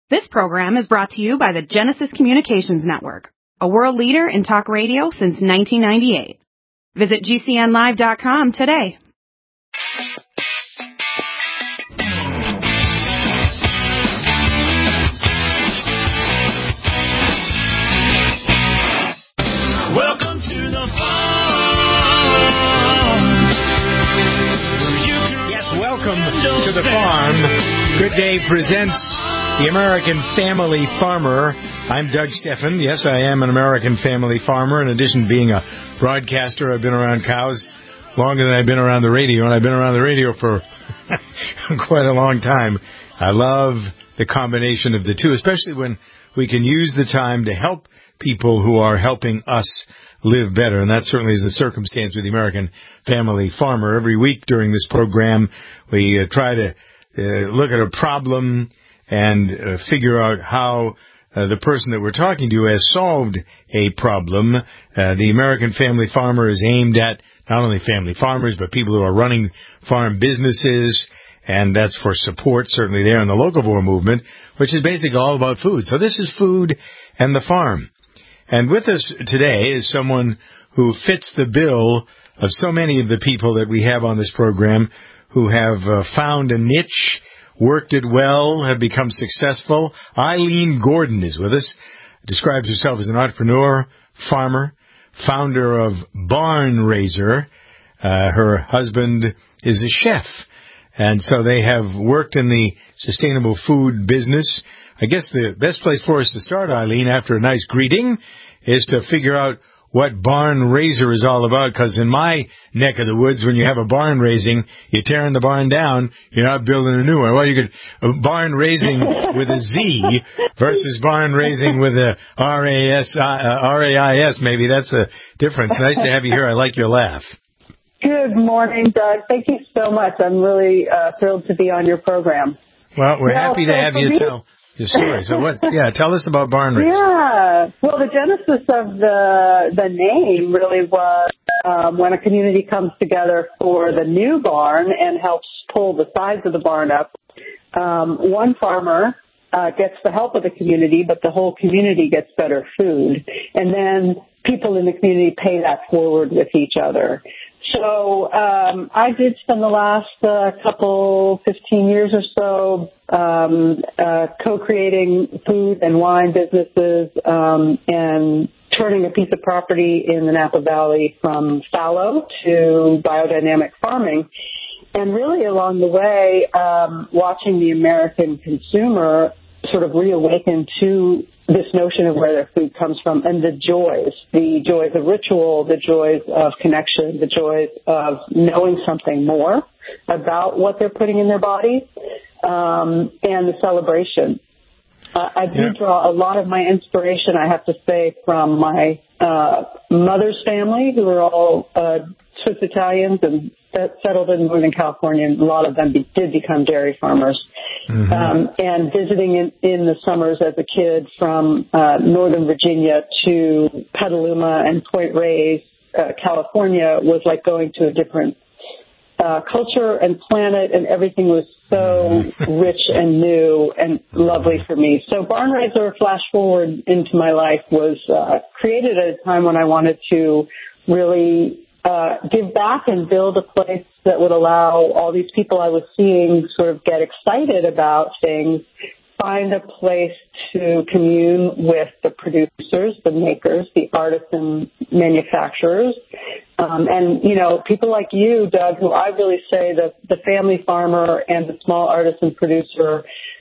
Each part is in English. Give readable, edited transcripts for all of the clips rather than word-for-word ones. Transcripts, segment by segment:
This program is brought to you by the Genesis Communications Network, a world leader in talk radio since 1998. Visit GCNlive.com today. Welcome to the farm. Yes, welcome to the farm. Good Day presents The American Family Farmer. I'm Doug Steffen. Yes, I am an American family farmer. In addition to being a broadcaster, I've been around cows longer than I've been around the radio, and I've been around the radio for quite a long time. I love the combination of the two, especially when we can use the time to help people who are helping us live better, and that certainly is the circumstance with the American Family Farmer. Every week during this program, we try to look at a problem and figure out how the person that we're talking to has solved a problem. The American Family Farmer is aimed at not only family farmers, but people who are running farm businesses, and that's for support, certainly there in the Locavore movement, which is basically all about food. So this is food and the farm. And with us today is someone who fits the bill of so many of the people that we have on this program who have found a niche, worked it well, have become successful. Eileen Gordon is with us, describes herself as an entrepreneur, farmer, founder of Barn Raiser. Her husband is a chef, and so they have worked in the sustainable food business. I guess the best place for us to start, Eileen, after a nice greeting, is to figure out what barn raiser is all about, because in my neck of the woods, when you have a barn raising, you're tearing the barn down, you're not building a new one. Well, you could barn raising with a Z versus barn raising with a R-A-I-S, maybe that's a difference. Nice to have you here. I like your laugh. Good morning, Doug. Thank you so much. I'm really thrilled to be on your program. Well, we're happy to have you tell your story. So tell us about Barn Raiser. Yeah. Well, the genesis of the name really was when a community comes together for the new barn and helps pull the sides of the barn up. One farmer gets the help of the community, but the whole community gets better food. And then people in the community pay that forward with each other. So I did spend the last 15 years or so co-creating food and wine businesses and turning a piece of property in the Napa Valley from fallow to biodynamic farming. And really along the way, watching the American consumer sort of reawaken to this notion of where their food comes from and the joys of ritual, the joys of connection, the joys of knowing something more about what they're putting in their body, and the celebration. I do draw a lot of my inspiration, I have to say, from my mother's family, who are all Swiss Italians and settled in Northern California, and a lot of them did become dairy farmers. Mm-hmm. And visiting in the summers as a kid from Northern Virginia to Petaluma and Point Reyes, California, was like going to a different culture and planet, and everything was so rich and new and lovely for me. So Barn Raiser, flash forward into my life, was created at a time when I wanted to really give back and build a place that would allow all these people I was seeing sort of get excited about things, find a place to commune with the producers, the makers, the artisan manufacturers, and, people like you, Doug, who I really say the family farmer and the small artisan producer,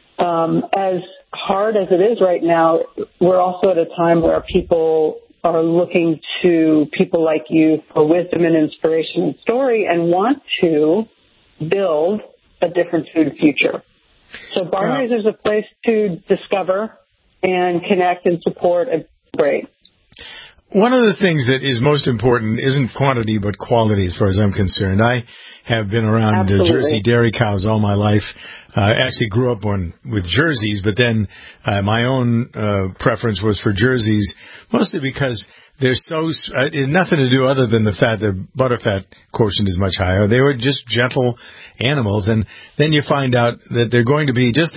as hard as it is right now, we're also at a time where people are looking to people like you for wisdom and inspiration and story and want to build a different food future. So Barn Raiser is a place to discover and connect and support and celebrate. One of the things that is most important isn't quantity but quality as far as I'm concerned. I have been around Jersey dairy cows all my life. I actually grew up with Jerseys, but then my own preference was for Jerseys, mostly because they're so nothing to do other than the fact that butterfat quotient is much higher. They were just gentle animals, and then you find out that they're going to be just as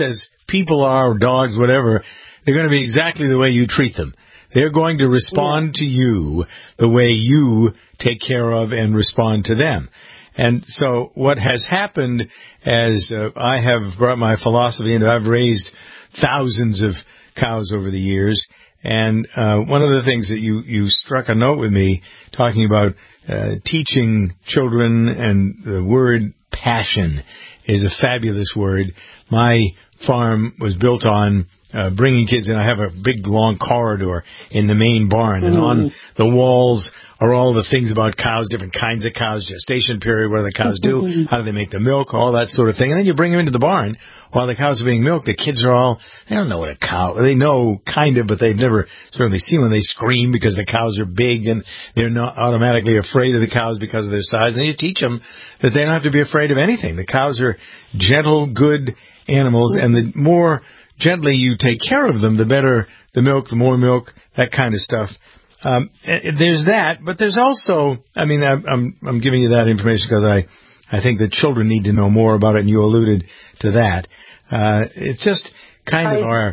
people are, dogs, whatever, they're going to be exactly the way you treat them. They're going to respond to you the way you take care of and respond to them. And so what has happened as I have brought my philosophy into, I've raised thousands of cows over the years. And one of the things that you struck a note with me talking about teaching children, and the word passion is a fabulous word. My farm was built on bringing kids in. I have a big, long corridor in the main barn, and on the walls are all the things about cows, different kinds of cows, gestation period, what do the cows do, how do they make the milk, all that sort of thing. And then you bring them into the barn while the cows are being milked. The kids are all, they don't know what a cow, they know kind of, but they've never certainly seen one. They scream because the cows are big, and they're not automatically afraid of the cows because of their size. And then you teach them that they don't have to be afraid of anything. The cows are gentle, good animals, and the more gently you take care of them, the better the milk, the more milk, that kind of stuff. There's that, but there's also, I mean, I'm giving you that information because I think that children need to know more about it, and you alluded to that. It's just kind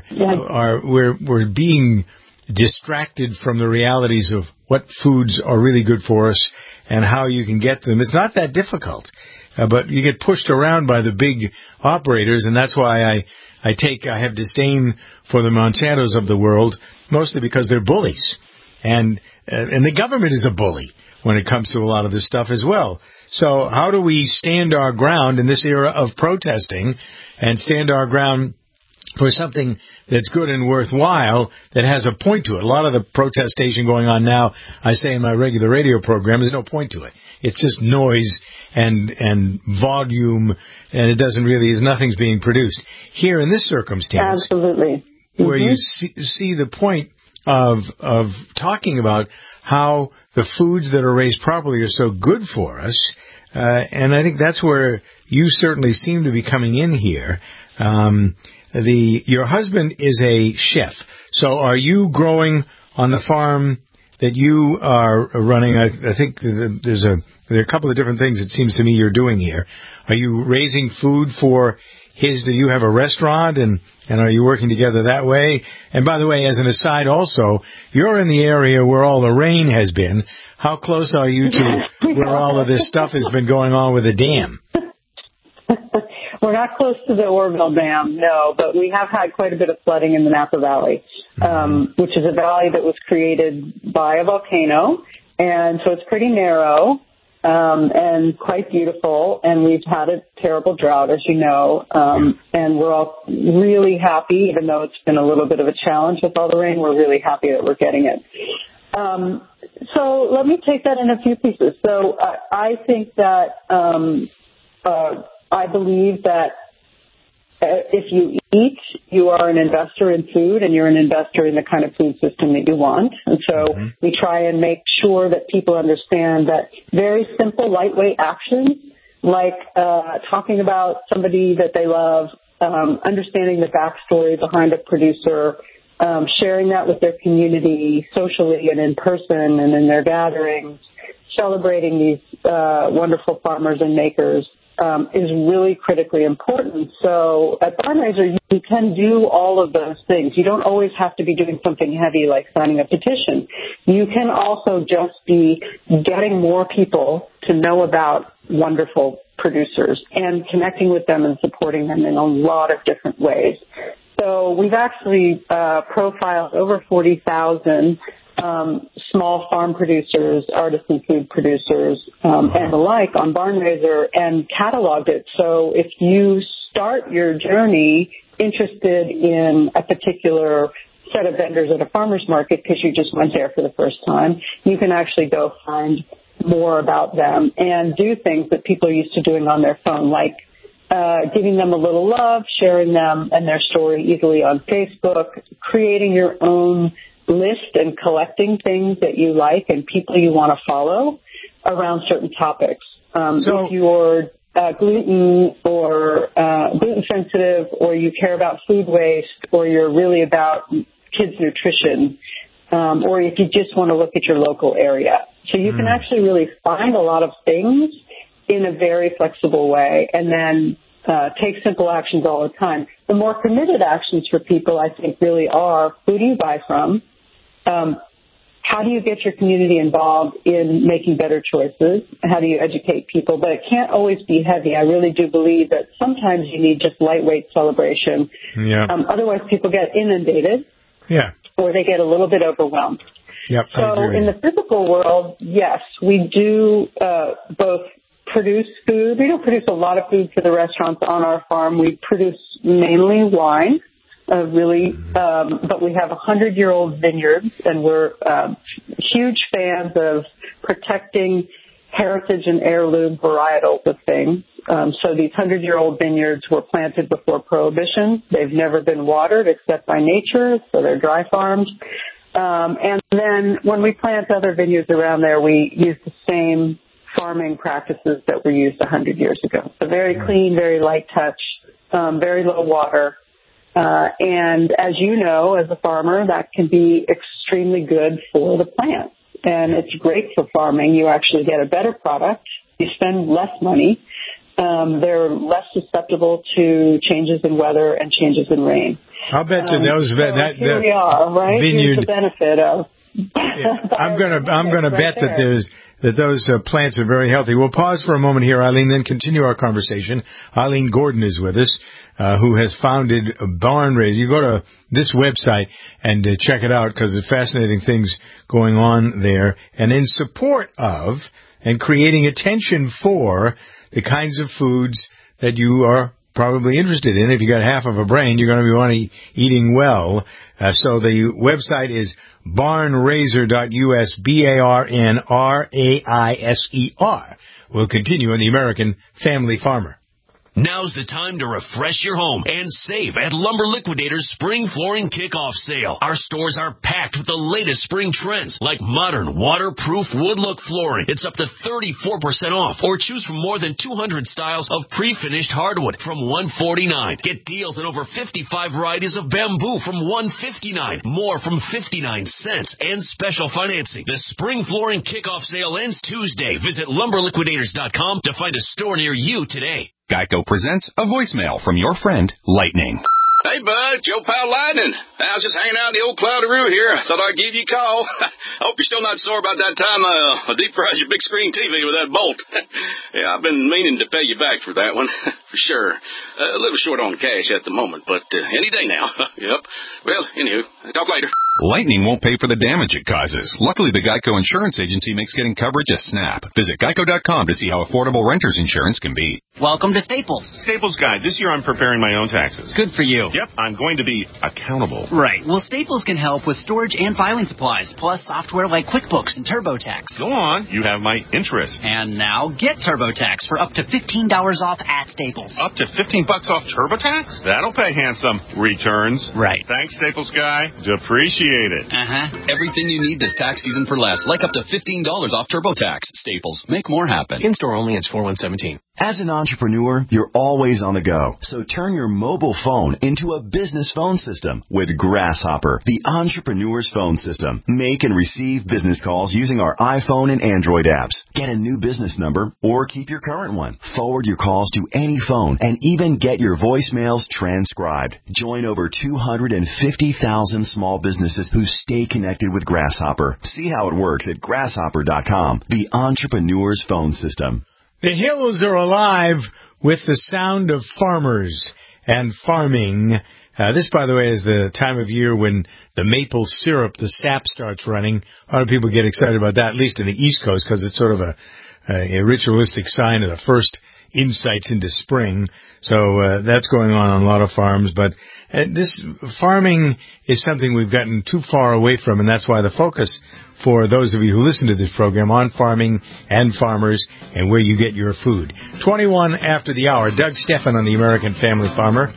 of we're being distracted from the realities of what foods are really good for us and how you can get them. It's not that difficult, but you get pushed around by the big operators, and that's why I have disdain for the Monsantos of the world, mostly because they're bullies. And the government is a bully when it comes to a lot of this stuff as well. So how do we stand our ground in this era of protesting and stand our ground for something that's good and worthwhile that has a point to it? A lot of the protestation going on now, I say in my regular radio program, there's no point to it. It's just noise and volume, and it doesn't really, nothing's being produced. Here in this circumstance, absolutely, where you see the point of talking about how the foods that are raised properly are so good for us, and I think that's where you certainly seem to be coming in here. Your husband is a chef, so are you growing on the farm that you are running? I think there are a couple of different things it seems to me you're doing here. Are you raising food for do you have a restaurant, and are you working together that way? And by the way, as an aside also, you're in the area where all the rain has been. How close are you to where all of this stuff has been going on with the dam? We're not close to the Oroville Dam, no, but we have had quite a bit of flooding in the Napa Valley, which is a valley that was created by a volcano, and so it's pretty narrow. And quite beautiful, and we've had a terrible drought, as you know, and we're all really happy, even though it's been a little bit of a challenge with all the rain, we're really happy that we're getting it. So let me take that in a few pieces. So I think that I believe that if you eat, you are an investor in food, and you're an investor in the kind of food system that you want. And so we try and make sure that people understand that very simple, lightweight actions, like talking about somebody that they love, understanding the backstory behind a producer, sharing that with their community socially and in person and in their gatherings, celebrating these wonderful farmers and makers, is really critically important. So at Barnraiser, you can do all of those things. You don't always have to be doing something heavy like signing a petition. You can also just be getting more people to know about wonderful producers and connecting with them and supporting them in a lot of different ways. So we've actually profiled over 40,000 small farm producers, artisan food producers, and the like on Barnraiser, and cataloged it. So if you start your journey interested in a particular set of vendors at a farmer's market because you just went there for the first time, you can actually go find more about them and do things that people are used to doing on their phone, like giving them a little love, sharing them and their story easily on Facebook, creating your own list and collecting things that you like and people you want to follow around certain topics. If you're gluten or gluten sensitive, or you care about food waste, or you're really about kids' nutrition, or if you just want to look at your local area. So you can actually really find a lot of things in a very flexible way, and then take simple actions all the time. The more committed actions for people, I think, really are, who do you buy from? How do you get your community involved in making better choices? How do you educate people? But it can't always be heavy. I really do believe that sometimes you need just lightweight celebration. Yeah. Otherwise, people get inundated. Yeah. Or they get a little bit overwhelmed. Yep. So in the physical world, yes, we do both produce food. We don't produce a lot of food for the restaurants on our farm. We produce mainly wine. But we have 100-year-old vineyards, and we're huge fans of protecting heritage and heirloom varietals of things. So these 100-year-old vineyards were planted before Prohibition. They've never been watered except by nature, so they're dry farms. And then when we plant other vineyards around there, we use the same farming practices that were used 100 years ago. So very clean, very light touch, very low water. And as you know, as a farmer, that can be extremely good for the plants. And it's great for farming. You actually get a better product. You spend less money. They're less susceptible to changes in weather and changes in rain. I'll bet that those here we are, right? vineyard. Here's the benefit of. I'm gonna bet that those plants are very healthy. We'll pause for a moment here, Eileen, then continue our conversation. Eileen Gordon is with us, who has founded Barn Raiser. You go to this website and check it out because there's fascinating things going on there. And in support of and creating attention for the kinds of foods that you are probably interested in. If you got half of a brain, you're going to be wanting eating well. So the website is barnraiser.us, BARNRAISER. We'll continue on the American Family Farmer. Now's the time to refresh your home and save at Lumber Liquidators Spring Flooring Kickoff Sale. Our stores are packed with the latest spring trends, like modern, waterproof wood look flooring. It's up to 34% off, or choose from more than 200 styles of pre-finished hardwood from $149. Get deals on over 55 varieties of bamboo from $159, more from 59 cents, and special financing. The Spring Flooring Kickoff Sale ends Tuesday. Visit LumberLiquidators.com to find a store near you today. Geico presents a voicemail from your friend, Lightning. Hey, bud, Joe Pal Lightning. I was just hanging out in the old Cloudy Roo here. Thought I'd give you a call. I hope you're still not sore about that time I deep fried your big screen TV with that bolt. Yeah, I've been meaning to pay you back for that one, for sure. A little short on cash at the moment, but any day now. Yep. Well, anywho, talk later. Lightning won't pay for the damage it causes. Luckily, the Geico Insurance Agency makes getting coverage a snap. Visit geico.com to see how affordable renter's insurance can be. Welcome to Staples. Staples Guide. This year I'm preparing my own taxes. Good for you. Yep, I'm going to be accountable. Right. Well, Staples can help with storage and filing supplies, plus software like QuickBooks and TurboTax. Go on. You have my interest. And now get TurboTax for up to $15 off at Staples. Up to $15 off TurboTax? That'll pay handsome. Returns. Right. Thanks, Staples Guy. Appreciate it. Everything you need this tax season for less, like up to $15 off TurboTax. Staples. Make more happen. In-store only. It's 4117. As an entrepreneur, you're always on the go. So turn your mobile phone into a business phone system with Grasshopper, the entrepreneur's phone system. Make and receive business calls using our iPhone and Android apps. Get a new business number or keep your current one. Forward your calls to any phone and even get your voicemails transcribed. Join over 250,000 small businesses who stay connected with Grasshopper. See how it works at grasshopper.com, the entrepreneur's phone system. The hills are alive with the sound of farmers and farming. This, by the way, is the time of year when the maple syrup, the sap, starts running. A lot of people get excited about that, at least in the East Coast, because it's sort of a ritualistic sign of the first insights into spring. So that's going on a lot of farms. But this farming is something we've gotten too far away from, and that's why the focus for those of you who listen to this program on farming and farmers and where you get your food. 21 after the hour. Doug Stephan on the American Family Farmer.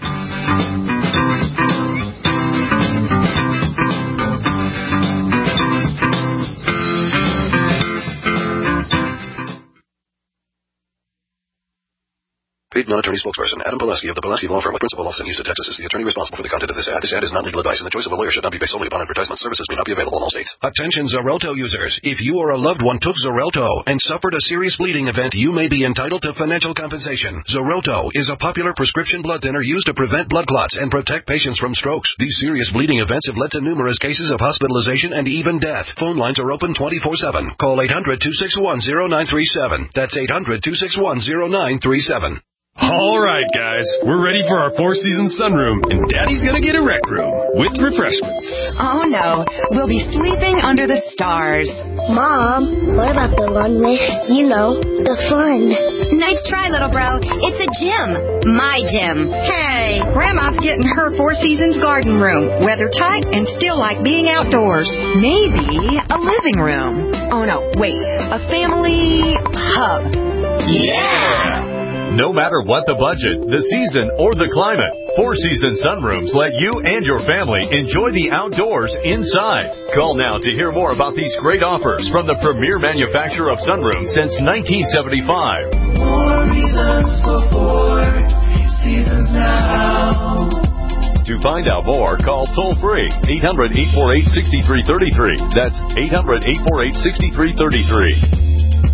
Paid non-attorney spokesperson Adam Pulaski of the Pulaski Law Firm with principal office in Houston, Texas, is the attorney responsible for the content of this ad. This ad is not legal advice, and the choice of a lawyer should not be based solely upon advertisement. Services may not be available in all states. Attention Xarelto users. If you or a loved one took Xarelto and suffered a serious bleeding event, you may be entitled to financial compensation. Xarelto is a popular prescription blood thinner used to prevent blood clots and protect patients from strokes. These serious bleeding events have led to numerous cases of hospitalization and even death. Phone lines are open 24/7. Call 800-261-0937. That's 800-261-0937. All right, guys, we're ready for our Four Seasons sunroom, and Daddy's gonna get a rec room with refreshments. Oh, no. We'll be sleeping under the stars. Mom, what about the one with, the fun? Nice try, little bro. It's a gym. My gym. Hey, Grandma's getting her Four Seasons garden room. Weather tight and still like being outdoors. Maybe a living room. Oh, no, wait. A family hub. Yeah! No matter what the budget, the season, or the climate, Four Seasons sunrooms let you and your family enjoy the outdoors inside. Call now to hear more about these great offers from the premier manufacturer of sunrooms since 1975. More reasons for Four Seasons now. To find out more, call toll-free 800-848-6333. That's 800-848-6333.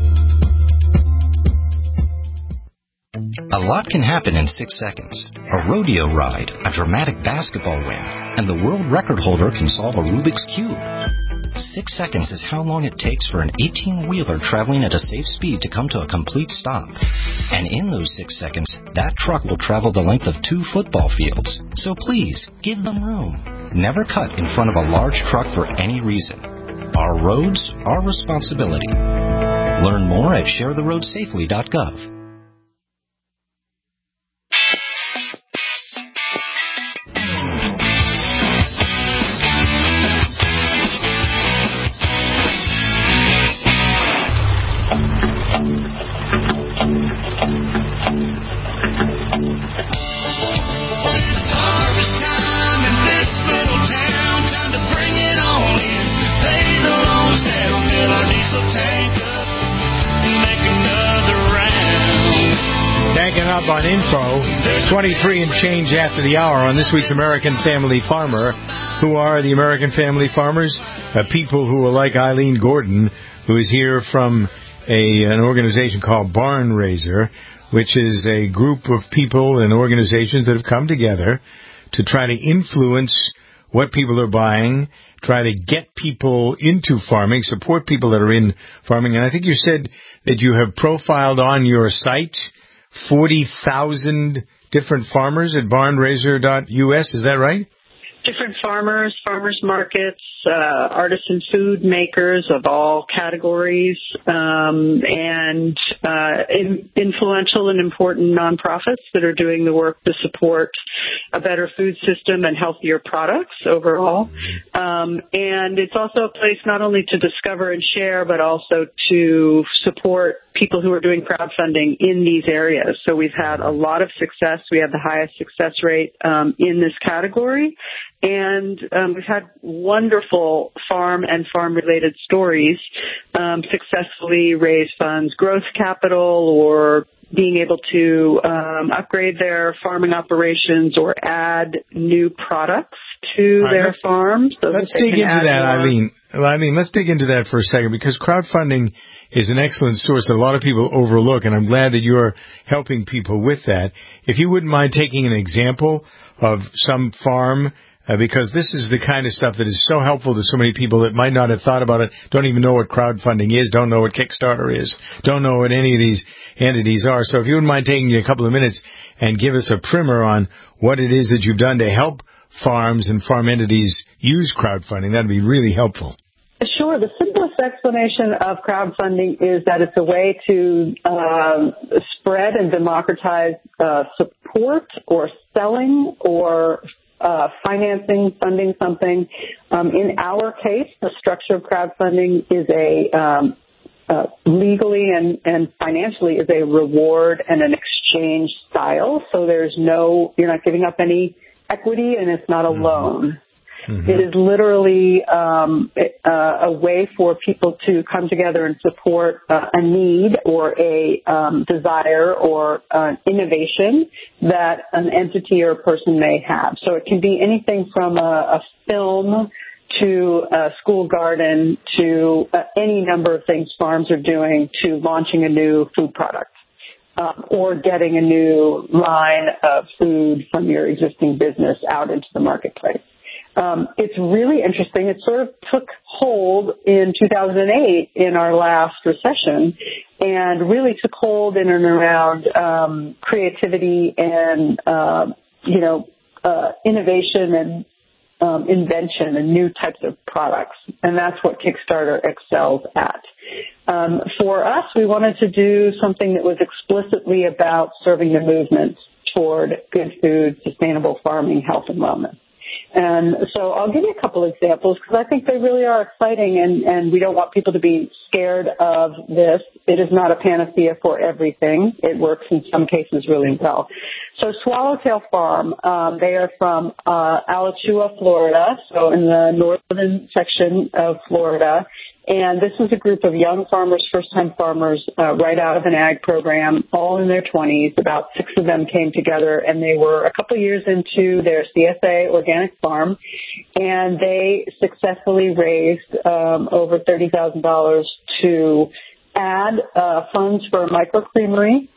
A lot can happen in 6 seconds. A rodeo ride, a dramatic basketball win, and the world record holder can solve a Rubik's Cube. 6 seconds is how long it takes for an 18-wheeler traveling at a safe speed to come to a complete stop. And in those 6 seconds, that truck will travel the length of 2 football fields. So please, give them room. Never cut in front of a large truck for any reason. Our roads, our responsibility. Learn more at sharetheroadsafely.gov. Up on info, 23 and change after the hour on this week's American Family Farmer. Who are the American Family Farmers? People who are like Eileen Gordon, who is here from an organization called Barn Raiser, which is a group of people and organizations that have come together to try to influence what people are buying, try to get people into farming, support people that are in farming. And I think you said that you have profiled on your site 40,000 different farmers at barnraiser.us. Is that right? Different farmers markets, artisan food makers of all categories, and influential and important nonprofits that are doing the work to support a better food system and healthier products overall. And it's also a place not only to discover and share, but also to support people who are doing crowdfunding in these areas. So we've had a lot of success. We have the highest success rate in this category. And we've had wonderful farm and farm-related stories successfully raise funds, growth capital, or being able to upgrade their farming operations or add new products to their farms. So let's dig into that, Eileen. Let's dig into that for a second, because crowdfunding is an excellent source that a lot of people overlook, and I'm glad that you're helping people with that. If you wouldn't mind taking an example of some farm, because this is the kind of stuff that is so helpful to so many people that might not have thought about it, don't even know what crowdfunding is, don't know what Kickstarter is, don't know what any of these entities are. So if you wouldn't mind taking a couple of minutes and give us a primer on what it is that you've done to help farms and farm entities use crowdfunding, that'd be really helpful. Sure. The simplest explanation of crowdfunding is that it's a way to spread and democratize support or selling or financing, funding something. In our case, the structure of crowdfunding is legally and financially is a reward and an exchange style. So you're not giving up any equity, and it's not a loan. Mm-hmm. It is literally a way for people to come together and support a need or a desire or an innovation that an entity or a person may have. So it can be anything from a film to a school garden to any number of things farms are doing to launching a new food product. Or getting a new line of food from your existing business out into the marketplace. It's really interesting. It sort of took hold in 2008 in our last recession and really took hold in and around creativity and, innovation and invention and new types of products. And that's what Kickstarter excels at. For us, we wanted to do something that was explicitly about serving the movement toward good food, sustainable farming, health, and wellness. And so I'll give you a couple examples because I think they really are exciting and we don't want people to be scared of this. It is not a panacea for everything. It works in some cases really well. So Swallowtail Farm, they are from Alachua, Florida, so in the northern section of Florida. And this is a group of young farmers, first-time farmers, right out of an ag program, all in their 20s. About 6 of them came together, and they were a couple years into their CSA organic farm, and they successfully raised over $30,000 to add funds for a microcreamery,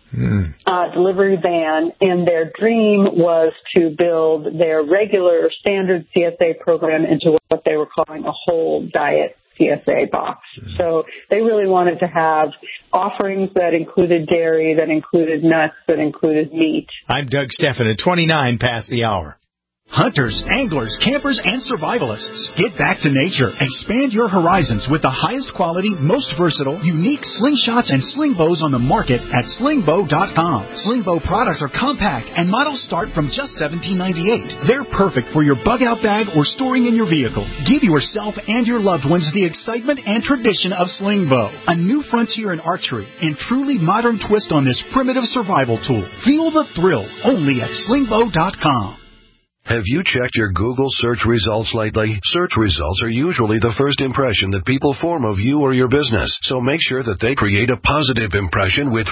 delivery van, and their dream was to build their regular standard CSA program into what they were calling a whole diet CSA box. So they really wanted to have offerings that included dairy, that included nuts, that included meat. I'm Doug Steffen at 29 past the hour. Hunters, anglers, campers, and survivalists. Get back to nature. Expand your horizons with the highest quality, most versatile, unique slingshots and sling bows on the market at slingbow.com. Slingbow products are compact and models start from just $17.98. They're perfect for your bug out bag or storing in your vehicle. Give yourself and your loved ones the excitement and tradition of Slingbow, a new frontier in archery and truly modern twist on this primitive survival tool. Feel the thrill only at slingbow.com. Have you checked your Google search results lately? Search results are usually the first impression that people form of you or your business, so make sure that they create a positive impression with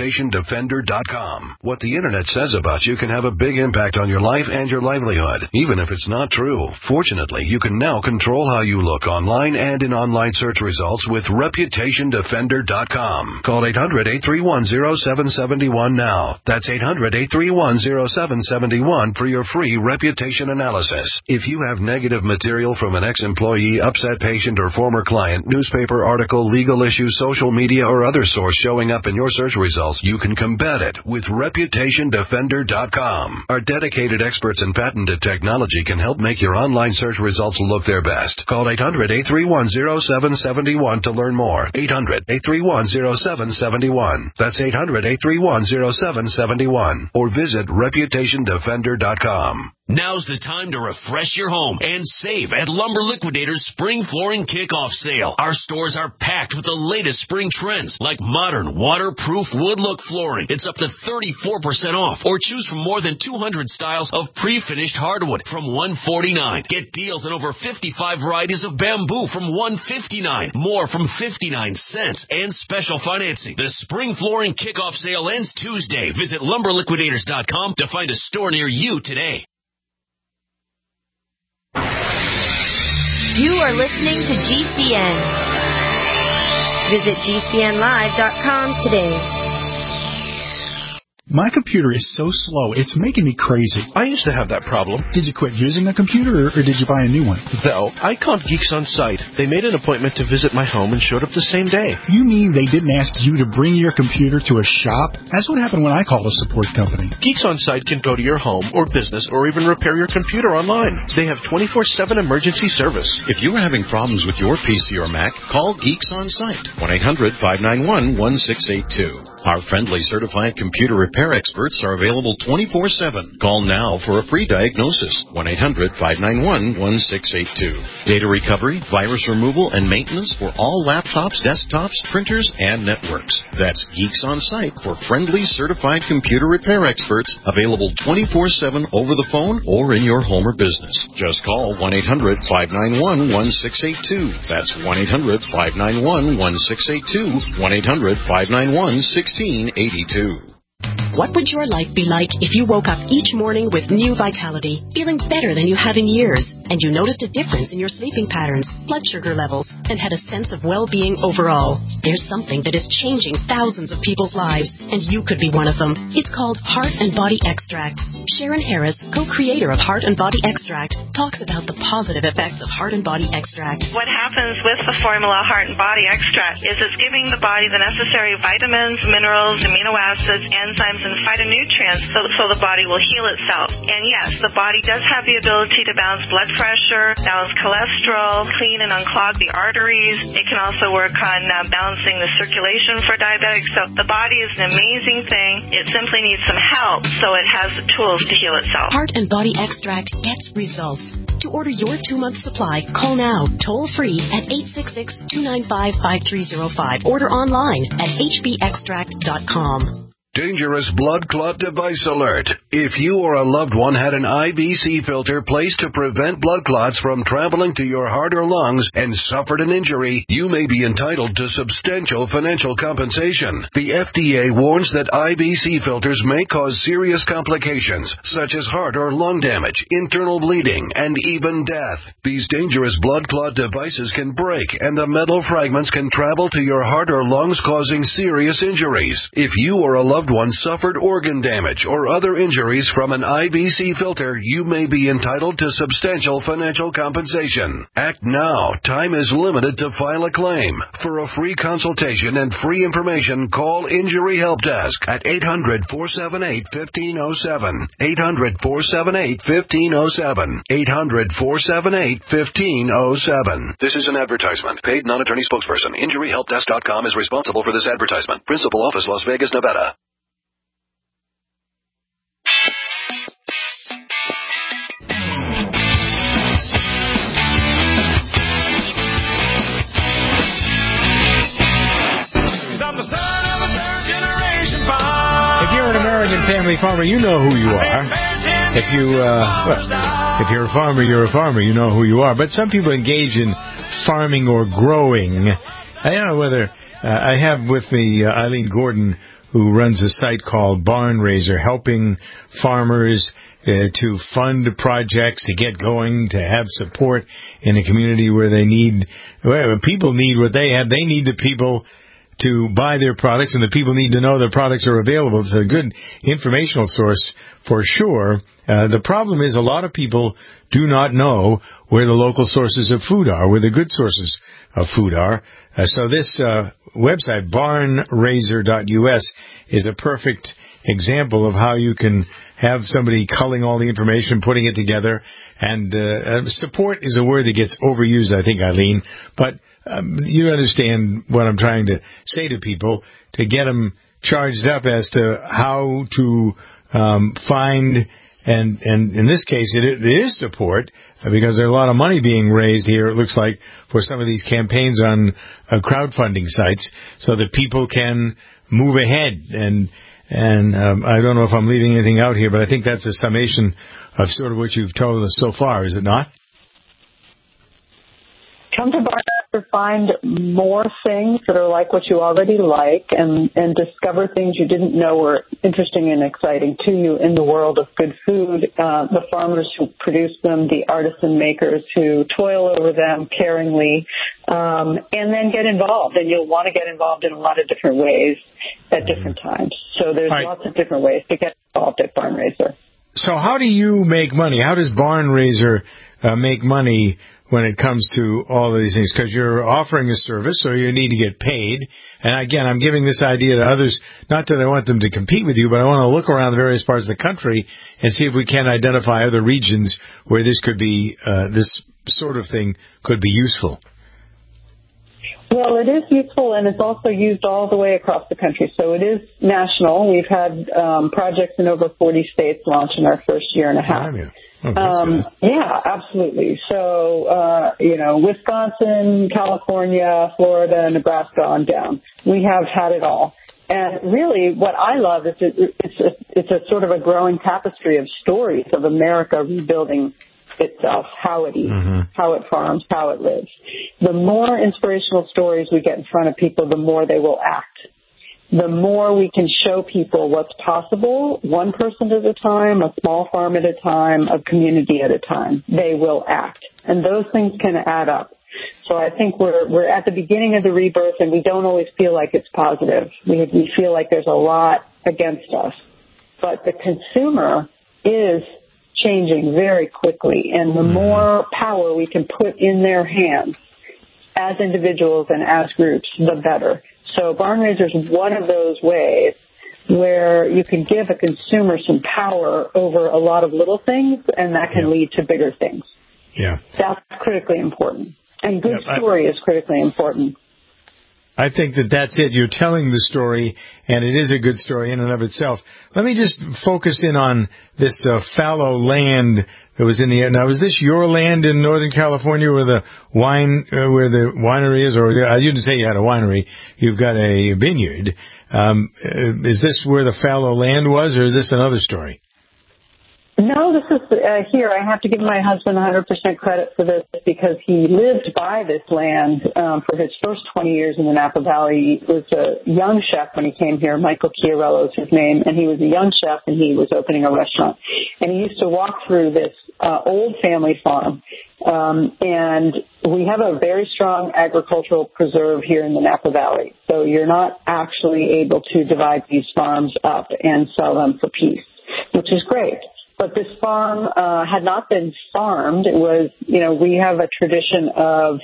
ReputationDefender.com. What the Internet says about you can have a big impact on your life and your livelihood, even if it's not true. Fortunately, you can now control how you look online and in online search results with ReputationDefender.com. Call 800-831-0771 now. That's 800-831-0771 for your free reputation analysis. If you have negative material from an ex-employee, upset patient, or former client, newspaper article, legal issue, social media, or other source showing up in your search results, you can combat it with ReputationDefender.com. Our dedicated experts in patented technology can help make your online search results look their best. Call 800-831-0771 to learn more. 800-831-0771. That's 800-831-0771. Or visit ReputationDefender.com. Now's the time to refresh your home and save at Lumber Liquidators Spring Flooring Kickoff Sale. Our stores are packed with the latest spring trends like modern, waterproof wood look flooring. It's up to 34% off, or choose from more than 200 styles of pre-finished hardwood from $149. Get deals on over 55 varieties of bamboo from $159, more from 59 cents, and special financing. The Spring Flooring Kickoff Sale ends Tuesday. Visit LumberLiquidators.com to find a store near you today. You are listening to GCN. Visit GCNlive.com today. My computer is so slow, it's making me crazy. I used to have that problem. Did you quit using a computer, or did you buy a new one? No, I called Geeks On Site. They made an appointment to visit my home and showed up the same day. You mean they didn't ask you to bring your computer to a shop? That's what happened when I called a support company. Geeks On Site can go to your home or business or even repair your computer online. They have 24/7 emergency service. If you are having problems with your PC or Mac, call Geeks On Site. 1-800-591-1682. Our friendly certified computer repair repair experts are available 24/7. Call now for a free diagnosis. 1-800-591-1682. Data recovery, virus removal, and maintenance for all laptops, desktops, printers, and networks. That's Geeks On Site for friendly, certified computer repair experts available 24/7 over the phone or in your home or business. Just call 1-800-591-1682. That's 1-800-591-1682. 1-800-591-1682. What would your life be like if you woke up each morning with new vitality, feeling better than you have in years, and you noticed a difference in your sleeping patterns, blood sugar levels, and had a sense of well-being overall? There's something that is changing thousands of people's lives, and you could be one of them. It's called Heart and Body Extract. Sharon Harris, co-creator of Heart and Body Extract, talks about the positive effects of Heart and Body Extract. What happens with the formula Heart and Body Extract is it's giving the body the necessary vitamins, minerals, amino acids, enzymes, and phytonutrients so the body will heal itself. And yes, the body does have the ability to balance blood pressure, balance cholesterol, clean and unclog the arteries. It can also work on balancing the circulation for diabetics. So the body is an amazing thing. It simply needs some help so it has the tools to heal itself. Heart and Body Extract gets results. To order your 2-month supply, call now, toll-free at 866-295-5305. Order online at hbextract.com. Dangerous blood clot device alert. If you or a loved one had an IVC filter placed to prevent blood clots from traveling to your heart or lungs and suffered an injury, you may be entitled to substantial financial compensation. The FDA warns that IVC filters may cause serious complications, such as heart or lung damage, internal bleeding, and even death. These dangerous blood clot devices can break, and the metal fragments can travel to your heart or lungs, causing serious injuries. If you or a loved one suffered organ damage or other injuries from an IVC filter, you may be entitled to substantial financial compensation. Act now. Time is limited to file a claim. For a free consultation and free information, call Injury Help Desk at 800-478-1507. 800-478-1507. 800-478-1507. This is an advertisement. Paid non-attorney spokesperson. InjuryHelpDesk.com is responsible for this advertisement. Principal office, Las Vegas, Nevada. If you're an American family farmer, you know who you are. If you're a farmer, you're a farmer. You know who you are. But some people engage in farming or growing. I don't know whether I have with me Eileen Gordon, who runs a site called Barn Raiser, helping farmers to fund projects, to get going, to have support in a community where people need what they have. They need the people to buy their products, and the people need to know their products are available. It's a good informational source for sure. The problem is a lot of people do not know where the local sources of food are, where the good sources of food are. So this website, barnraiser.us, is a perfect example of how you can have somebody culling all the information, putting it together. And support is a word that gets overused, I think, Eileen. But you understand what I'm trying to say to people, to get them charged up as to how to find, and in this case, it is support, because there's a lot of money being raised here, it looks like, for some of these campaigns on crowdfunding sites, so that people can move ahead. And I don't know if I'm leaving anything out here, but I think that's a summation of sort of what you've told us so far, is it not? Come to Barn to find more things that are like what you already like, and discover things you didn't know were interesting and exciting to you in the world of good food, the farmers who produce them, the artisan makers who toil over them caringly, and then get involved. And you'll want to get involved in a lot of different ways at different times. So there's lots of different ways to get involved at Barn Raiser. So how do you make money? How does Barn Raiser make money when it comes to all of these things? Because you're offering a service, so you need to get paid. And again, I'm giving this idea to others, not that I want them to compete with you, but I want to look around the various parts of the country and see if we can identify other regions where this could be, this sort of thing could be useful. Well, it is useful, and it's also used all the way across the country. So it is national. We've had projects in over 40 states launch in our first year and a half. Yeah, absolutely. So, Wisconsin, California, Florida, Nebraska on down. We have had it all. And really, what I love is it's a sort of a growing tapestry of stories of America rebuilding itself, how it eats, how it farms, how it lives. The more inspirational stories we get in front of people, the more they will act. The more we can show people what's possible, one person at a time, a small farm at a time, a community at a time, they will act. And those things can add up. So I think we're at the beginning of the rebirth, and we don't always feel like it's positive. We feel like there's a lot against us. But the consumer is changing very quickly, and the more power we can put in their hands as individuals and as groups, the better. So Barn Raiser is one of those ways where you can give a consumer some power over a lot of little things, and that can lead to bigger things. Yeah. That's critically important. And good story is critically important. I think that's it. You're telling the story, and it is a good story in and of itself. Let me just focus in on this fallow land that was in the air. Now, is this your land in Northern California where the winery is? Or you didn't say you had a winery. You've got a vineyard. Is this where the fallow land was, or is this another story? No, this is here. I have to give my husband 100% credit for this because he lived by this land for his first 20 years in the Napa Valley. He was a young chef when he came here. Michael Chiarello is his name, and he was a young chef, and he was opening a restaurant. And he used to walk through this old family farm, and we have a very strong agricultural preserve here in the Napa Valley. So you're not actually able to divide these farms up and sell them for peace, which is great. But this farm had not been farmed. It was, we have a tradition of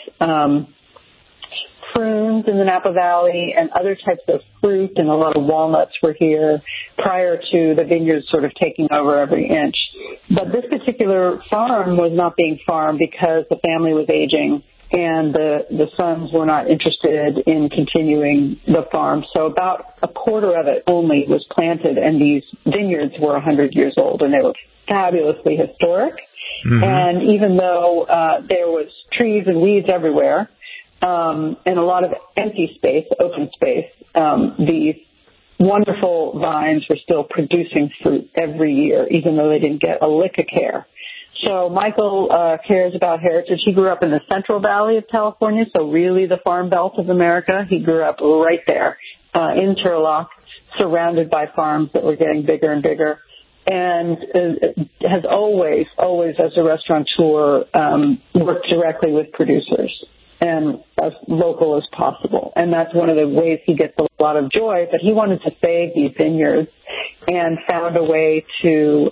prunes in the Napa Valley and other types of fruit, and a lot of walnuts were here prior to the vineyards sort of taking over every inch. But this particular farm was not being farmed because the family was aging and the sons were not interested in continuing the farm. So about a quarter of it only was planted, and these vineyards were 100 years old, and they were fabulously historic. And even though there was trees and weeds everywhere and a lot of empty space, open space, these wonderful vines were still producing fruit every year, even though they didn't get a lick of care. So Michael cares about heritage. He grew up in the Central Valley of California, so really the Farm Belt of America. He grew up right there in Turlock, surrounded by farms that were getting bigger and bigger, and has always, as a restaurateur, worked directly with producers and as local as possible. And that's one of the ways he gets a lot of joy. But he wanted to save these vineyards and found a way to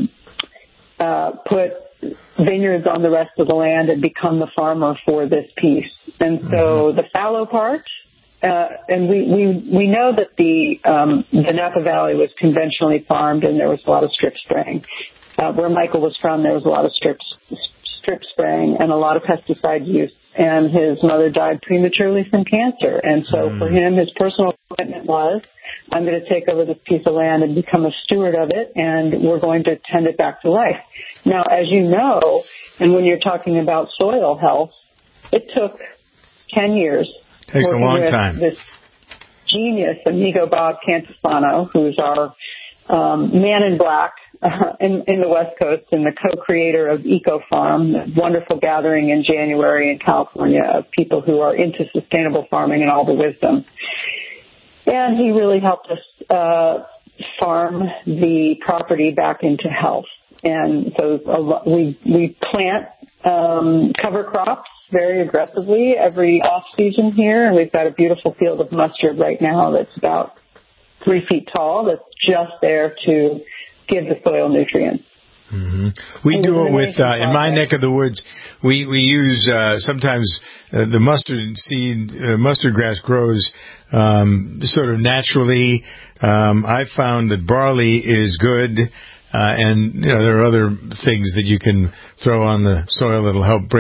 put vineyards on the rest of the land and become the farmer for this piece. And so the fallow part, and we know that the Napa Valley was conventionally farmed and there was a lot of strip spraying. Where Michael was from, there was a lot of strip spraying and a lot of pesticide use. And his mother died prematurely from cancer. And so for him, his personal commitment was, I'm going to take over this piece of land and become a steward of it, and we're going to tend it back to life. Now, as you know, and when you're talking about soil health, it took 10 years. Takes a long time. This genius, amigo Bob Cantisano, who's our man in black in the West Coast and the co-creator of Eco Farm, a wonderful gathering in January in California of people who are into sustainable farming and all the wisdom. And he really helped us farm the property back into health. And so we plant cover crops very aggressively every off season here. And we've got a beautiful field of mustard right now that's about 3 feet tall that's just there to give the soil nutrients. We do it with, in my neck of the woods, we use, sometimes the mustard grass grows sort of naturally. I've found that barley is good, and there are other things that you can throw on the soil that'll help bring it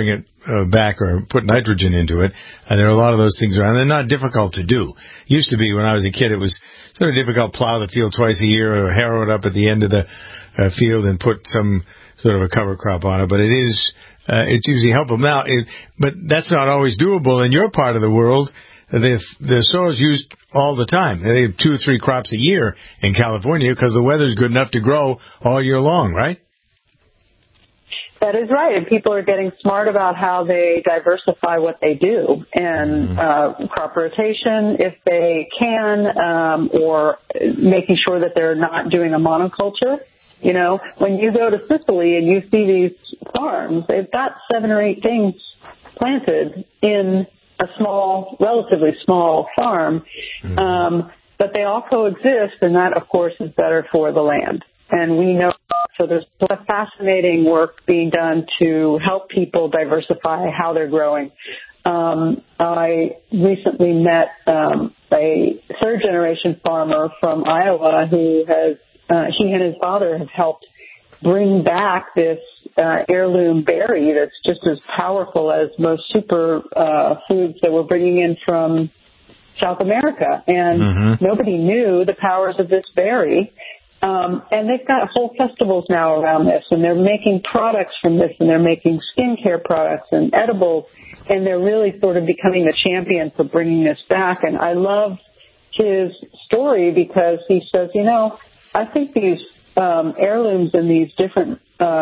back or put nitrogen into it. There are a lot of those things around. They're not difficult to do. Used to be when I was a kid, it was sort of difficult to plow the field twice a year or harrow it up at the end of the field and put some sort of a cover crop on it. But it's usually helpful. Now, but that's not always doable in your part of the world. The soil is used all the time. They have 2 or 3 crops a year in California because the weather's good enough to grow all year long, right? That is right, and people are getting smart about how they diversify what they do, and crop rotation if they can, or making sure that they're not doing a monoculture. You know, when you go to Sicily and you see these farms, they've got 7 or 8 things planted in a small, relatively small farm, but they all coexist, and that, of course, is better for the land. And we know, so there's a lot of fascinating work being done to help people diversify how they're growing. I recently met a third-generation farmer from Iowa who he and his father have helped bring back this heirloom berry that's just as powerful as most super foods that we're bringing in from South America. And nobody knew the powers of this berry. And they've got whole festivals now around this, and they're making products from this, and they're making skincare products and edibles, and they're really sort of becoming the champion for bringing this back. And I love his story because he says, you know, I think these heirlooms and these different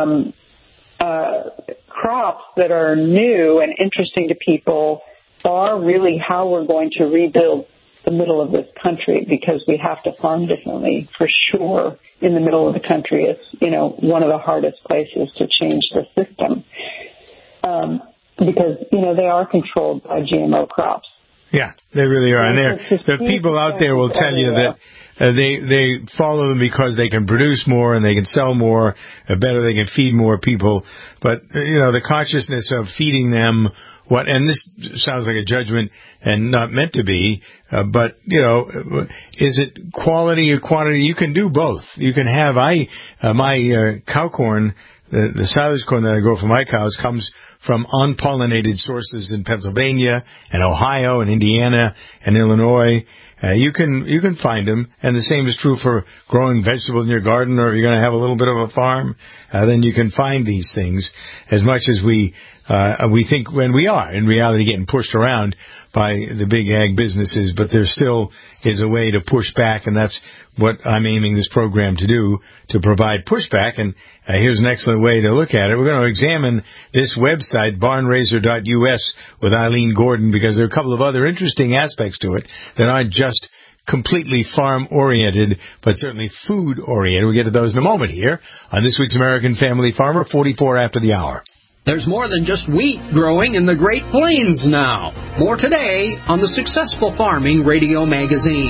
crops that are new and interesting to people are really how we're going to rebuild the middle of this country, because we have to farm differently for sure in the middle of the country. It's, you know, one of the hardest places to change the system because, you know, they are controlled by GMO crops. Yeah, they really are. And the people out there will tell you that they follow them because they can produce more and they can sell more, better they can feed more people. But, you know, the consciousness of feeding them and this sounds like a judgment and not meant to be, but, you know, is it quality or quantity? You can do both. You can have, my cow corn, the silage corn that I grow for my cows comes from unpollinated sources in Pennsylvania and Ohio and Indiana and Illinois. You can find them, and the same is true for growing vegetables in your garden, or if you're going to have a little bit of a farm, then you can find these things. As much as we think when we are, in reality, getting pushed around by the big ag businesses, but there still is a way to push back, and that's what I'm aiming this program to do, to provide pushback. And here's an excellent way to look at it. We're going to examine this website, barnraiser.us, with Eileen Gordon, because there are a couple of other interesting aspects to it that aren't just completely farm-oriented, but certainly food-oriented. We'll get to those in a moment here on this week's American Family Farmer, 44 after the hour. There's more than just wheat growing in the Great Plains now. More today on the Successful Farming Radio Magazine.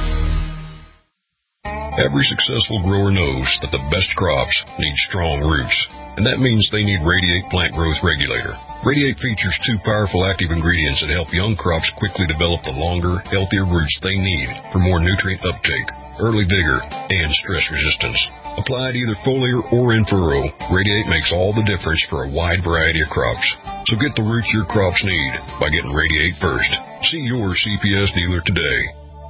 Every successful grower knows that the best crops need strong roots, and that means they need Radiate Plant Growth Regulator. Radiate features 2 powerful active ingredients that help young crops quickly develop the longer, healthier roots they need for more nutrient uptake, early vigor, and stress resistance. Applied either foliar or in furrow, Radiate makes all the difference for a wide variety of crops. So get the roots your crops need by getting Radiate first. See your CPS dealer today.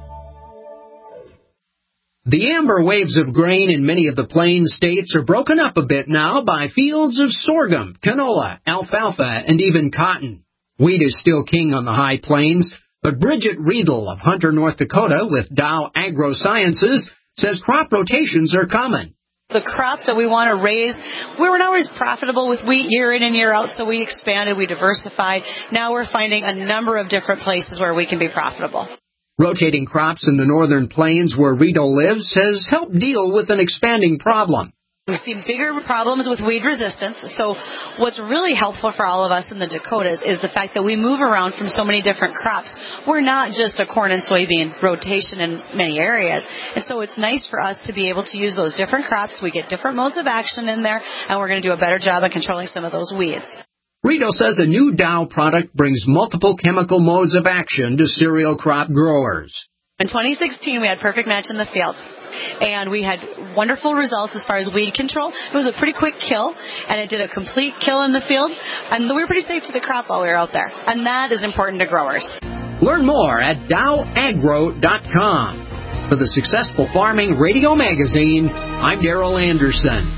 The amber waves of grain in many of the Plains states are broken up a bit now by fields of sorghum, canola, alfalfa, and even cotton. Wheat is still king on the high plains, but Bridget Riedel of Hunter, North Dakota with Dow AgroSciences says crop rotations are common. The crops that we want to raise, we were not always profitable with wheat year in and year out, so we expanded, we diversified. Now we're finding a number of different places where we can be profitable. Rotating crops in the northern plains where Riedel lives has helped deal with an expanding problem. We see bigger problems with weed resistance, so what's really helpful for all of us in the Dakotas is the fact that we move around from so many different crops. We're not just a corn and soybean rotation in many areas, and so it's nice for us to be able to use those different crops. We get different modes of action in there, and we're going to do a better job of controlling some of those weeds. Riedel says a new Dow product brings multiple chemical modes of action to cereal crop growers. In 2016, we had Perfect Match in the field. and we had wonderful results as far as weed control. It was a pretty quick kill, and it did a complete kill in the field, and we were pretty safe to the crop while we were out there, and that is important to growers. Learn more at dowagro.com. For the Successful Farming Radio Magazine, I'm Darrell Anderson.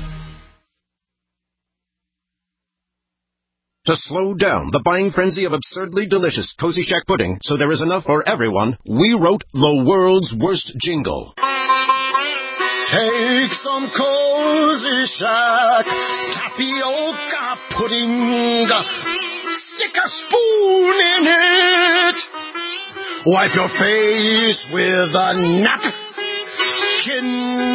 To slow down the buying frenzy of absurdly delicious Cozy Shack pudding so there is enough for everyone, we wrote the world's worst jingle. Take some Cozy Shack tapioca pudding. Stick a spoon in it. Wipe your face with a napkin.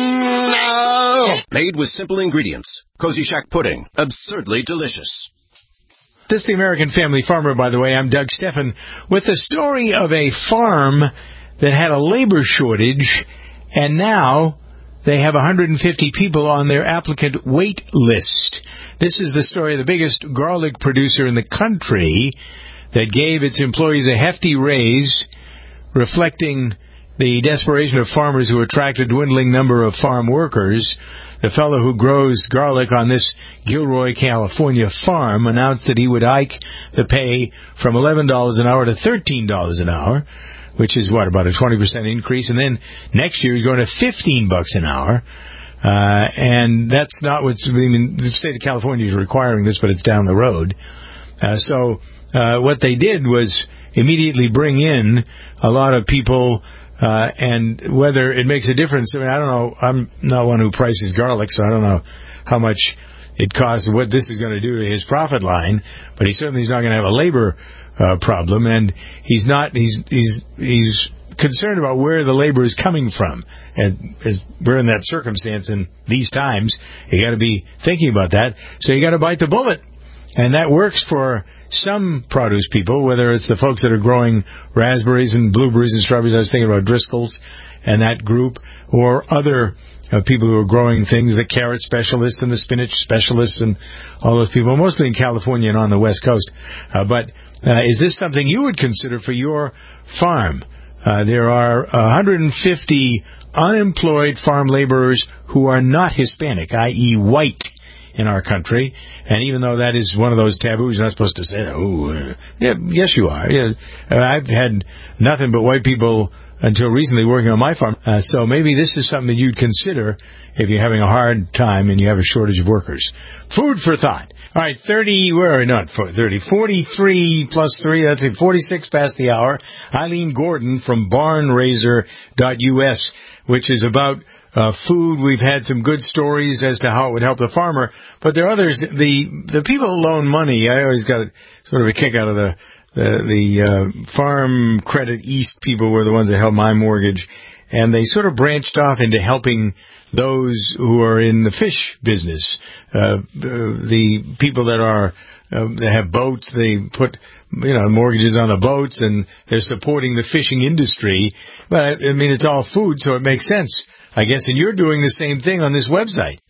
Made with simple ingredients. Cozy Shack pudding. Absurdly delicious. This is the American Family Farmer, by the way. I'm Doug Steffen with the story of a farm that had a labor shortage, and now they have 150 people on their applicant wait list. This is the story of the biggest garlic producer in the country that gave its employees a hefty raise, reflecting the desperation of farmers who attract a dwindling number of farm workers. The fellow who grows garlic on this Gilroy, California farm announced that he would hike the pay from $11 an hour to $13 an hour, which is, about a 20% increase. And then next year he's going to $15 an hour. And that's not the state of California is requiring this, but it's down the road. So what they did was immediately bring in a lot of people. And whether it makes a difference, I don't know. I'm not one who prices garlic, so I don't know how much it costs, what this is going to do to his profit line. But he certainly is not going to have a labor problem, and he's concerned about where the labor is coming from. And as we're in that circumstance in these times, you got to be thinking about that. So you got to bite the bullet. And that works for some produce people, whether it's the folks that are growing raspberries and blueberries and strawberries. I was thinking about Driscoll's and that group, or other people who are growing things, the carrot specialists and the spinach specialists and all those people, mostly in California and on the West Coast. But is this something you would consider for your farm? There are 150 unemployed farm laborers who are not Hispanic, i.e. white, in our country, and even though that is one of those taboos, you're not supposed to say that. Yes, you are. Yeah, I've had nothing but white people until recently working on my farm, so maybe this is something that you'd consider if you're having a hard time and you have a shortage of workers. Food for thought. All right, 43 plus 3, that's it, 46 past the hour. Eileen Gordon from barnraiser.us, which is about food. We've had some good stories as to how it would help the farmer, but there are others. The people who loan money, I always got sort of a kick out of the Farm Credit East people were the ones that held my mortgage, and they sort of branched off into helping those who are in the fish business. The people that have boats, they put mortgages on the boats, and they're supporting the fishing industry. But I mean, it's all food, so it makes sense, I guess. And you're doing the same thing on this website.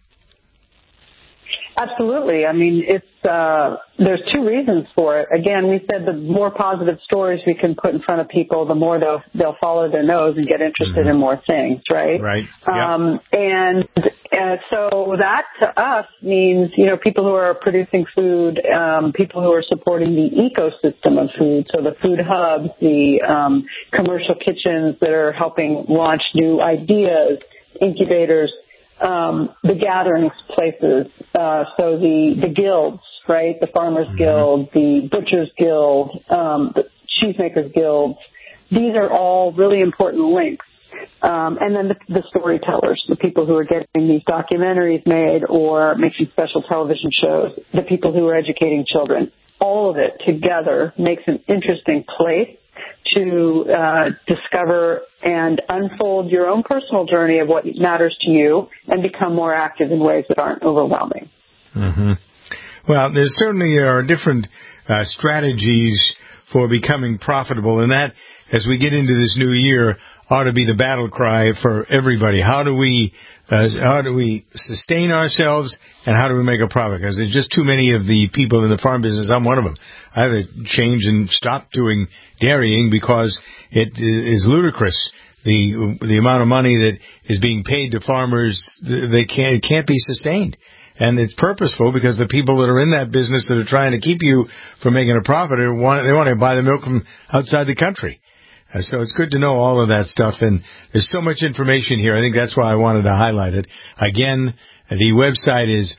Absolutely. I mean, there's two reasons for it. Again, we said the more positive stories we can put in front of people, the more they'll follow their nose and get interested in more things, right? Right. And so that to us means, people who are producing food, people who are supporting the ecosystem of food, so the food hubs, the commercial kitchens that are helping launch new ideas, incubators, the gathering places, so the guilds, right? The Farmers Guild, the Butchers Guild, the Cheesemakers Guild. These are all really important links. And then the storytellers, the people who are getting these documentaries made or making special television shows, the people who are educating children. All of it together makes an interesting place to discover and unfold your own personal journey of what matters to you and become more active in ways that aren't overwhelming. Mm-hmm. Well, there certainly are different strategies for becoming profitable, and that, as we get into this new year, ought to be the battle cry for everybody. How do we sustain ourselves, and how do we make a profit? Because there's just too many of the people in the farm business. I'm one of them. I had to change and stop doing dairying because it is ludicrous, the amount of money that is being paid to farmers, it can't be sustained. And it's purposeful because the people that are in that business that are trying to keep you from making a profit, they want to buy the milk from outside the country. So it's good to know all of that stuff. And there's so much information here. I think that's why I wanted to highlight it. Again, the website is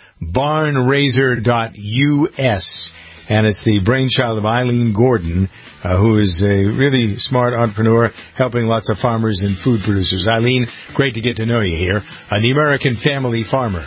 barnraiser.us. And it's the brainchild of Eileen Gordon, who is a really smart entrepreneur helping lots of farmers and food producers. Eileen, great to get to know you here on the American Family Farmer.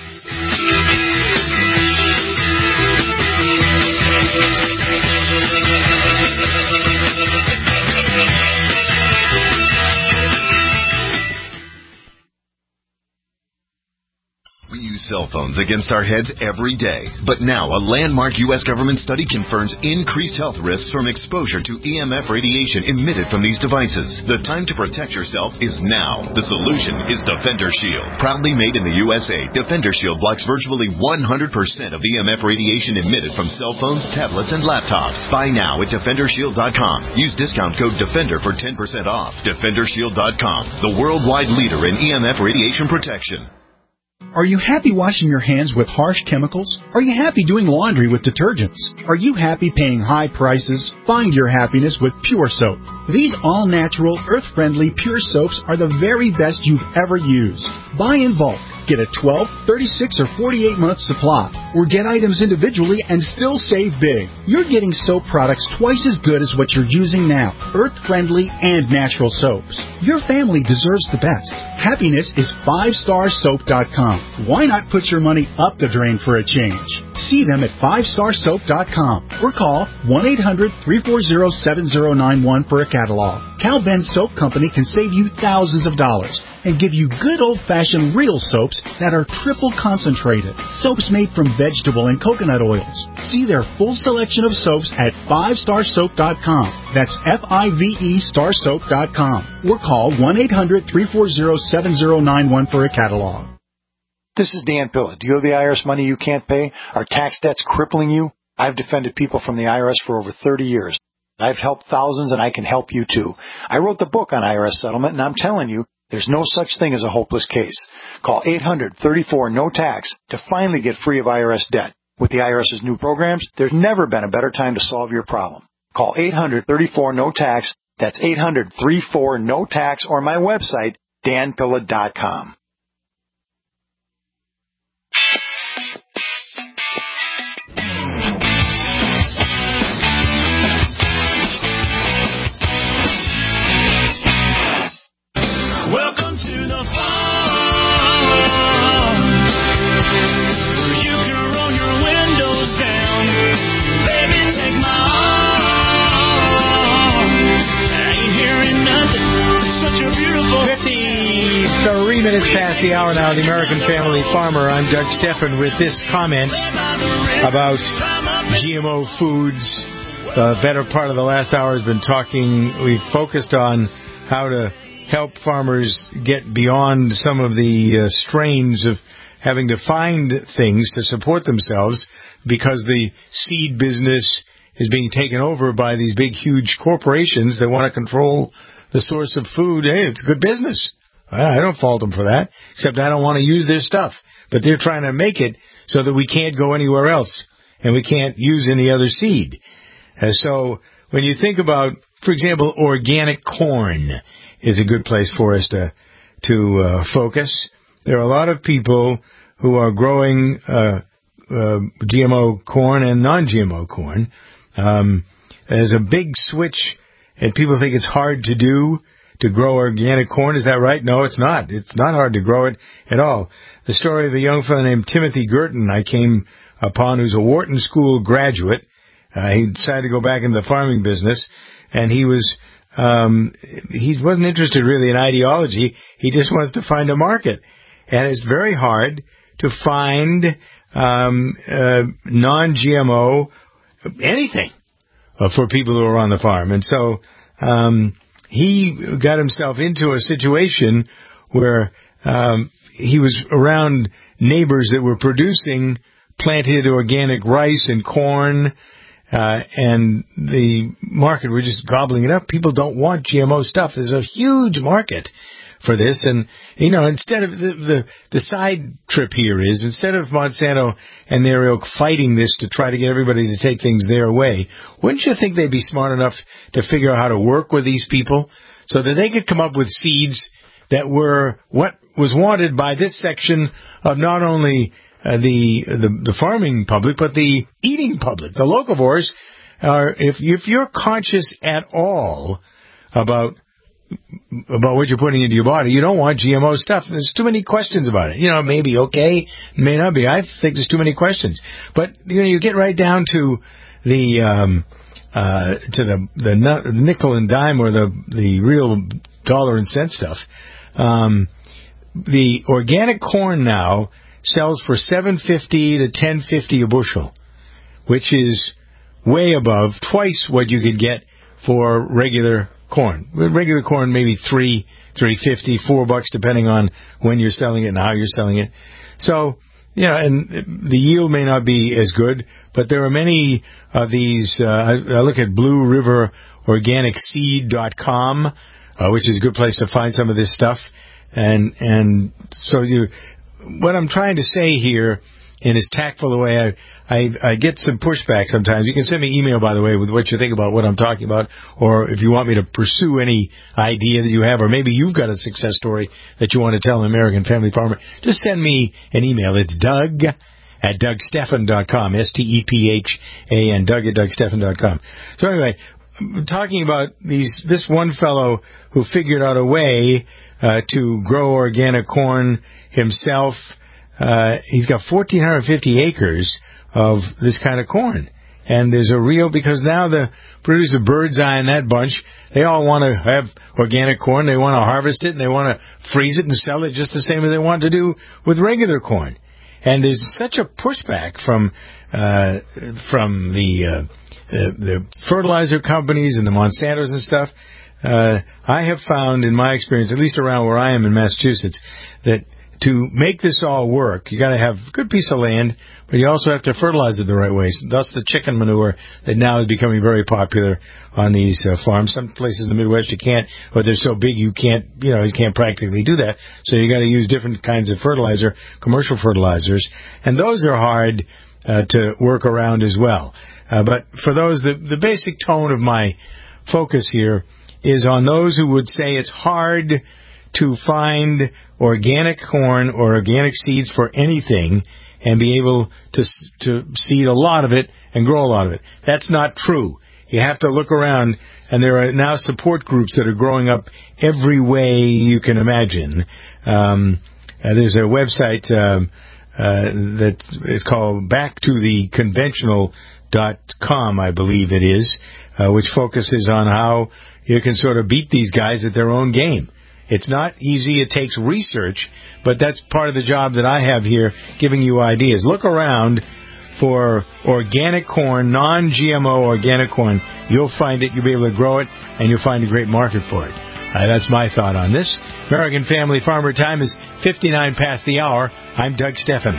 We use cell phones against our heads every day. But now a landmark U.S. government study confirms increased health risks from exposure to EMF radiation emitted from these devices. The time to protect yourself is now. The solution is Defender Shield. Proudly made in the USA, Defender Shield blocks virtually 100% of EMF radiation emitted from cell phones, tablets, and laptops. Buy now at DefenderShield.com. Use discount code DEFENDER for 10% off. DefenderShield.com, the worldwide leader in EMF radiation protection. Are you happy washing your hands with harsh chemicals? Are you happy doing laundry with detergents? Are you happy paying high prices? Find your happiness with Pure Soap. These all-natural, earth-friendly Pure Soaps are the very best you've ever used. Buy in bulk. Get a 12, 36, or 48-month supply, or get items individually and still save big. You're getting soap products twice as good as what you're using now, earth-friendly and natural soaps. Your family deserves the best. Happiness is 5starsoap.com. Why not put your money up the drain for a change? See them at 5starsoap.com or call 1-800-340-7091 for a catalog. Cal Ben Soap Company can save you thousands of dollars and give you good old-fashioned real soaps that are triple concentrated. Soaps made from vegetable and coconut oils. See their full selection of soaps at 5starsoap.com. That's F-I-V-E starsoap.com. Or call 1-800-340-7091 for a catalog. This is Dan Pilla. Do you owe the IRS money you can't pay? Are tax debts crippling you? I've defended people from the IRS for over 30 years. I've helped thousands, and I can help you too. I wrote the book on IRS settlement, and I'm telling you, there's no such thing as a hopeless case. Call 800-34-NO-TAX to finally get free of IRS debt. With the IRS's new programs, there's never been a better time to solve your problem. Call 800-34-NO-TAX. That's 800-34-NO-TAX, or my website, danpilla.com. Welcome to the farm, where you can roll your windows down. Baby, take my arm. I ain't hearing nothing. Such a beautiful 53 minutes past the hour now, the American Family Farmer. I'm Doug Stephan with this comment about GMO foods. The better part of the last hour has been talking. We've focused on how to help farmers get beyond some of the strains of having to find things to support themselves because the seed business is being taken over by these big, huge corporations that want to control the source of food. Hey, it's good business. I don't fault them for that, except I don't want to use their stuff. But they're trying to make it so that we can't go anywhere else and we can't use any other seed. So when you think about, for example, organic corn is a good place for us to focus. There are a lot of people who are growing GMO corn and non-GMO corn. There's a big switch, and people think it's hard to do to grow organic corn. Is that right? No, it's not. It's not hard to grow it at all. The story of a young fellow named Timothy Girton I came upon, who's a Wharton School graduate. He decided to go back into the farming business, and he wasn't interested really in ideology. He just wants to find a market. And it's very hard to find non-GMO anything for people who are on the farm. And so he got himself into a situation where he was around neighbors that were producing planted organic rice and corn and the market, we're just gobbling it up. People don't want GMO stuff. There's a huge market for this. And, instead of the side trip here is, instead of Monsanto and their ilk fighting this to try to get everybody to take things their way, wouldn't you think they'd be smart enough to figure out how to work with these people so that they could come up with seeds that were what was wanted by this section of not only the farming public, but the eating public. The locavores are, if you're conscious at all about what you're putting into your body, you don't want GMO stuff. There's too many questions about it. It may be okay, may not be. I think there's too many questions. But you get right down to the nickel and dime, or the real dollar and cent stuff. The organic corn now sells for $7.50 to $10.50 a bushel, which is way above, twice what you could get for regular corn. Regular corn, maybe $3.50, $4, depending on when you're selling it and how you're selling it. So, and the yield may not be as good, but there are many of these. I look at BlueRiverOrganicSeed.com, which is a good place to find some of this stuff. And so what I'm trying to say here, in as tactful a way, I get some pushback sometimes. You can send me email, by the way, with what you think about what I'm talking about, or if you want me to pursue any idea that you have, or maybe you've got a success story that you want to tell an American Family Farmer, just send me an email. It's Doug@DougStephan.com, STEPHAN, Doug@DougStephan.com. So anyway, I'm talking about this one fellow who figured out a way to grow organic corn himself. He's got 1,450 acres of this kind of corn. And there's because now the producer Bird's Eye and that bunch, they all want to have organic corn. They want to harvest it, and they want to freeze it and sell it just the same as they want to do with regular corn. And there's such a pushback from the fertilizer companies and the Monsantos and stuff. I have found, in my experience, at least around where I am in Massachusetts, that to make this all work, you got to have a good piece of land, but you also have to fertilize it the right way. Thus, the chicken manure that now is becoming very popular on these farms. Some places in the Midwest you can't, or they're so big you can't practically do that. So you got to use different kinds of fertilizer, commercial fertilizers, and those are hard to work around as well. But for those, the basic tone of my focus here is on those who would say it's hard to find organic corn or organic seeds for anything and be able to seed a lot of it and grow a lot of it. That's not true. You have to look around, and there are now support groups that are growing up every way you can imagine. There's a website that is called backtotheconventional.com, I believe it is, which focuses on how you can sort of beat these guys at their own game. It's not easy. It takes research, but that's part of the job that I have here, giving you ideas. Look around for organic corn, non-GMO organic corn. You'll find it. You'll be able to grow it, and you'll find a great market for it. That's my thought on this. American Family Farmer time is 59 past the hour. I'm Doug Stephan.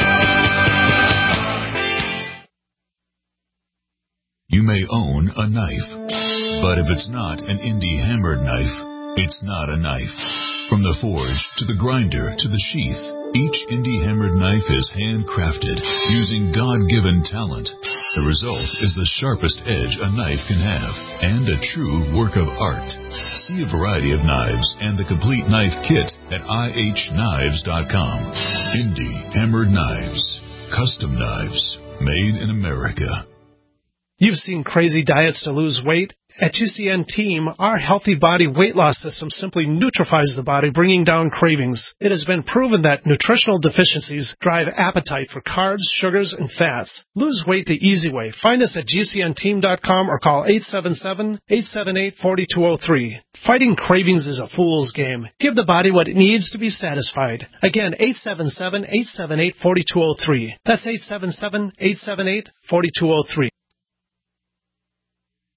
You may own a knife, but if it's not an indie hammered knife, it's not a knife. From the forge to the grinder to the sheath, each indie hammered knife is handcrafted using God-given talent. The result is the sharpest edge a knife can have and a true work of art. See a variety of knives and the complete knife kit at ihknives.com. Indie hammered knives. Custom knives made in America. You've seen crazy diets to lose weight. At GCN Team, our healthy body weight loss system simply neutralizes the body, bringing down cravings. It has been proven that nutritional deficiencies drive appetite for carbs, sugars, and fats. Lose weight the easy way. Find us at GCNteam.com or call 877-878-4203. Fighting cravings is a fool's game. Give the body what it needs to be satisfied. Again, 877-878-4203. That's 877-878-4203.